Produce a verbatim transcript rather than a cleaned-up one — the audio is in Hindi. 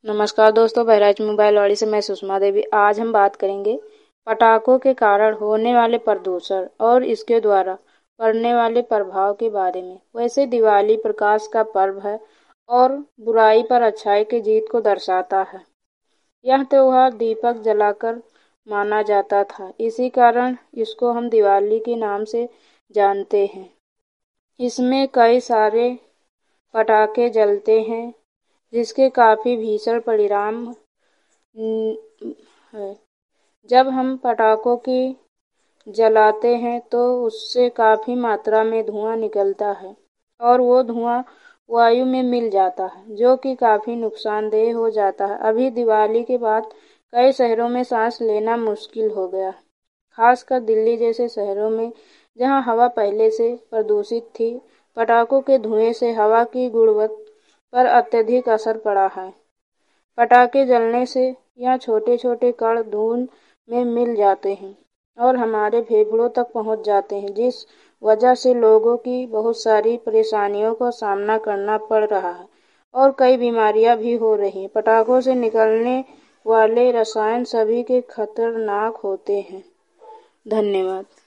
नमस्कार दोस्तों, बहराइच मोबाइल वाड़ी से मैं सुषमा देवी। आज हम बात करेंगे पटाखों के कारण होने वाले प्रदूषण और इसके द्वारा पड़ने वाले प्रभाव के बारे में। वैसे दिवाली प्रकाश का पर्व है और बुराई पर अच्छाई की जीत को दर्शाता है। यह त्योहार दीपक जलाकर माना जाता था, इसी कारण इसको हम दिवाली के नाम से जानते हैं। इसमें कई सारे पटाखे जलते हैं जिसके काफ़ी भीषण परिणाम है। जब हम पटाखों की जलाते हैं तो उससे काफ़ी मात्रा में धुआं निकलता है और वो धुआं वायु में मिल जाता है, जो कि काफ़ी नुकसानदेह हो जाता है। अभी दिवाली के बाद कई शहरों में सांस लेना मुश्किल हो गया, खासकर दिल्ली जैसे शहरों में जहां हवा पहले से प्रदूषित थी। पटाखों के धुएं से हवा की गुणवत्ता पर अत्यधिक असर पड़ा है। पटाखे जलने से यह छोटे छोटे कण धूल में मिल जाते हैं और हमारे फेफड़ों तक पहुंच जाते हैं, जिस वजह से लोगों की बहुत सारी परेशानियों का सामना करना पड़ रहा है और कई बीमारियां भी हो रही हैं। पटाखों से निकलने वाले रसायन सभी के खतरनाक होते हैं। धन्यवाद।